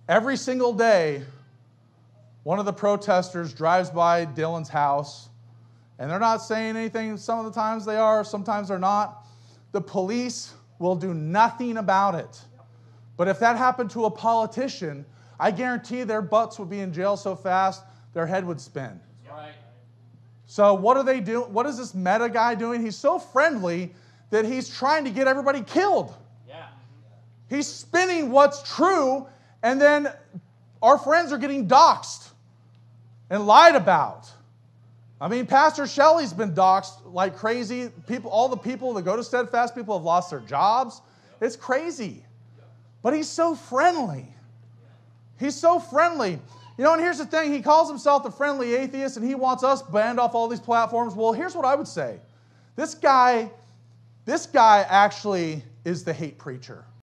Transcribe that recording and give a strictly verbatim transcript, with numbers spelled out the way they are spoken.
Every single day, one of the protesters drives by Dylan's house, and they're not saying anything. Some of the times they are, sometimes they're not. The police will do nothing about it. But if that happened to a politician, I guarantee their butts would be in jail so fast, their head would spin. Right. So what are they doing? What is this Meta guy doing? He's so friendly that he's trying to get everybody killed. Yeah. He's spinning what's true, and then our friends are getting doxxed and lied about. I mean, Pastor Shelley's been doxxed like crazy. People, all the people that go to Steadfast, people have lost their jobs. It's crazy. But he's so friendly. He's so friendly. You know, and here's the thing. He calls himself the friendly atheist, and he wants us banned off all these platforms. Well, here's what I would say. This guy, this guy actually is the hate preacher.